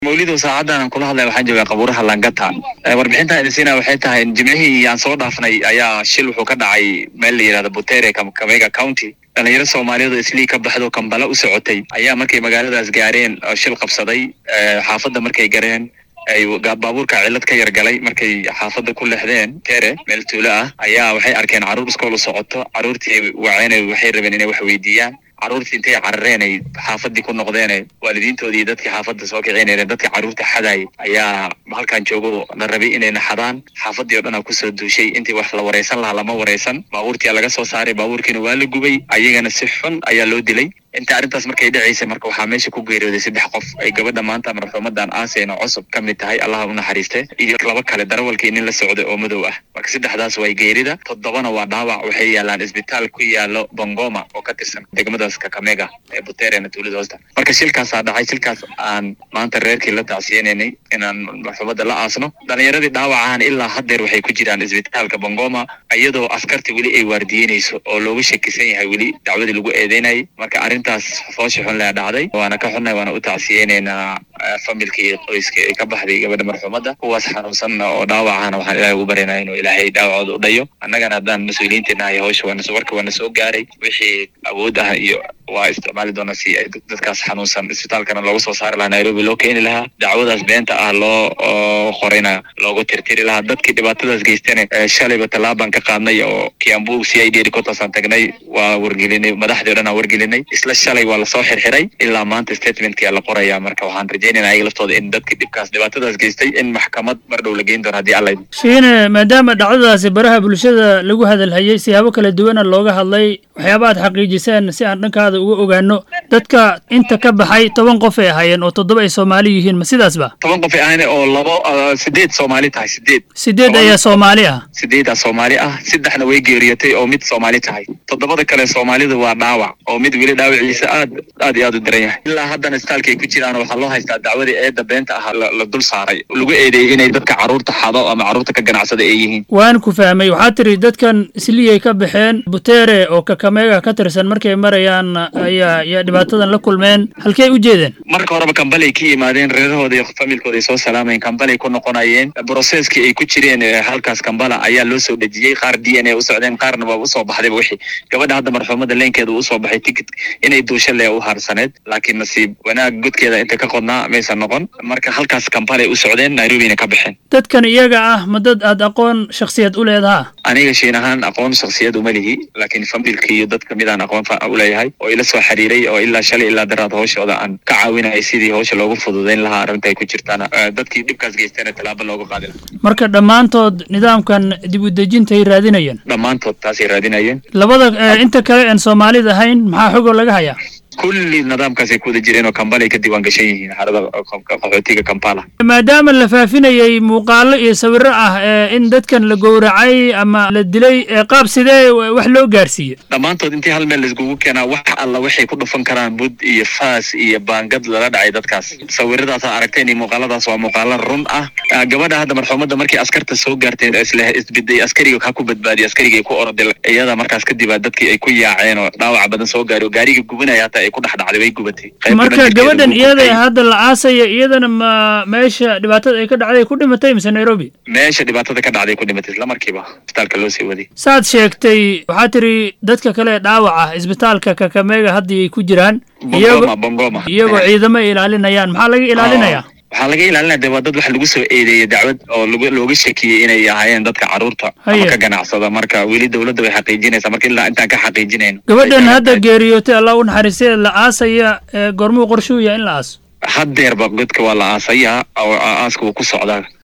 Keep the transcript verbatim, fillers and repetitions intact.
مولده ساعدنا كلها الله وحاجة قبورها لانقطع warbixinta idinsiina waxay tahay jimcihii aan soo dhaafnay ayaa shil wuxuu ka dhacay meel la yiraahdo Butere Kakamega County dhalinyaro Soomaaliyeed isli ka baxdo Kampala u socotay ayaa markay magaaladaas gaareen shil qabsaday xaafadda markay gareen ay baabuurka cilad ka yargalay markay xaafadda ku leexdeen Tere meel tuulo ah ayaa waxay arkeen caruur iskool u socoto caruurtii waceynay waxay rabeen inay wax weydiiyaan caruurtii intay carareen ay xaafadii ku noqdeen waalidiintoodii dadkii xaafadda soo kiceeneen dadkii caruurta xaday ayaa halkan joogo la rabay inay naxadaan xaafadii oo dhan ku soo duushay intii wax la wareysan lahaa lama wareysan baabuurtii laga soo saaray baabuurkiina waa la gubay ayagana si xun ayaa loo dilay inta arintaas markay dhaceysay marka waxa meesha ku geeriyooday saddex qof ay gabadha maanta marxumadan aasayna cusub kamid tahay Allah u naxariistay iyo laba kale darawalkii in la socday oo madow ah marka saddexdaas way geerida toddobana waa dhaawac waxay yaalaan isbitaal ku yaalo Bongoma oo ka tirsan degmada Kakamega ee Butere na tuulada hoosta marka shilkaas dhacay shilkaas aan maanta reerkii la taasiyeynay inaan marxumada la aasno dhalinyaradii dhaawacan ilaa haddeer waxay ku jiraan isbitaalka Bongoma iyadoo askarti wali ay waardiyeynayso oo looga shakisan yahay wali dacwadii lagu eedeynay marka taas foosho xun la dhacday waana ka xunay waana u taasiyeynayna familkii qoyskii ay ka baxday gabadha marxumada kuwaas xanuunsan oo dhaawacana waxaan Ilaahay ugu bareenaa inuu Ilaahay dhaawacooda u dhayo annagana hadaan mas'uuliyiinteena ay hawsha wana soo warka wana soo gaaray wixii awood ah iyo waa isticmaali doona si ay dadkaas xanuunsan isbitaalkana loogu soo saari lahaa Nairobi loo keeni lahaa dacwadaas beenta ah loo qorayna loogu tirtiri lahaa dadkii dhibaatadaas geysteen shalayba talaaban ka qaadnay oo Kiambu C I D ku taasan tagnay waa wargelinay madaxdii dhan wargelinay isla shalay waa la soo xirxiray ilaa maanta statementkii la qoraya marka waxaan rajaynaynaa ay laftooda in dadkii dhibkaas dhibaatadaas geystay in maxkamad mar dhow la geyn doono hadii Allah shiina maadaama dhacdadaasi baraha bulshada lagu hadalhayay siyaabo kala duwan looga hadlay waxyaabaha xaqiijiseen si aan dhankaada ugu ogaano dadka inta ka baxay toban qof ay ahaayeen oo toddoba ay Soomaali yihiin ma sidaasba toban qof ay ahaayeen oo labo sideed Soomaali tahay sideed sideed ayaa Soomaali ah sideed Soomaali ah saddexna way geeriyotay oo mid Soomaali tahay toddobada kale Soomaalida waa dhaawac oo mid wili dhaawaciisa aad aad iyo aad u daran yahay ilaa haddana istaalkay ku jiraan waxa loo haystaa dacwadii eeda beenta ah la dul saaray lagu eedeeyay inay dadka caruurta xado ama caruurta ka ganacsada ay yihiin waan ku fahmay waxa tiri dadkan isliyay ka baxeen Butere oo Kakamega ka tirsan markay marayaan ayaa ya dhibaatadan la kulmeen halkay u jeedeen marka horeba Kampala ka yimaadeen reerahooda iyo familkooda soo salaameen Kampala ku noqonayeen processkii ay ku jireen halkaas Kampala ayaa loo soo dajiyay qaar D N A u socdeen qaarna waa u soo baxday wixii gabadha hadda marxumada leenkeeda u soo baxay ticket inay doosho leh u harsaneed laakiin nasiib wanaag godkeeda inta ka qodnaa meesha noqon marka halkaas Kampala u socdeen Nairobi ka baxeen dadkan iyaga ah madad aad aqoon shakhsiyad u leedahay aniga sheeyahan aqoon shakhsiyad u malihi laakiin familkii iyo dadka midaan aqoon u leeyahay oo ila soo xiriiray oo ilaa shalay ilaa daraad hawshooda aan ka caawinay sidii hawsha loogu fududeyn lahaa arrinta ay ku jirtaan dadkii dhibkaas geystayna talaabo looga qaadi lahaa marka dhamaantood nidaamkan dib u dejinta ay raadinayeen dhamaantood taas ay raadinayeen labada inta kale aan Soomaalida ahayn maxaa xog laga hayaa kulli nidaamkaas ay ku jireen oo Kampala ka diiwaan gashan yihiin xarada qaxootiga Kampala maadaama la faafinayay muuqaalo iyo sawirro ah in dadkan la gowracay ama la dilay qaab sidee wax loo gaarsiiyay dhamaantood intii hal meel iskugu keenaa wax alla waxay ku dhufan karaan bud iyo faas iyo baangad la dhacay dadkaas sawiradaas aragteen iyo muuqaaladaas waa muuqaalo run ah gabadha hadda marxumada markii askarta soo gaartay isla isbiday askariga ka ku badbaadiyay askariga ku orday iyada markaas kadib dadkii ay ku yaaceen oo dhaawac badan soo gaaray gaariga gubinaya ay ku dhaxdhacday way gubatay marka gabadhan iyada hadda la aasay iyadana ma meesha dhibaatada ay ka dhacday ku dhimatay mise Nairobi meesha dhibaatada ka dhacday ku dhimatay isla markiiba isbitaalka loo sii waday saad sheegtay waxa tiri dadka kale dhaawaca isbitaalka Kakamega hadii ay ku jiraan iyago Bongoma iyago ciidamo ilaalinayaan maxaa laga ilaalinayaa waxa laga ilaalinaa dad wax lagu soo eedeeyay dacwad oo looga shakiyay inay ahaayeen dadka caruurta ama ka ganacsada marka wili dawladda way xaqiijinaysaa marka ilaa intaan ka xaqiijinayn gabadhan hadda geeriyotay Allah u naxariisay la aasaya gormuu qorshuhu in la aas haddeer ba godka waa la aasaya oo aaska ku socdaa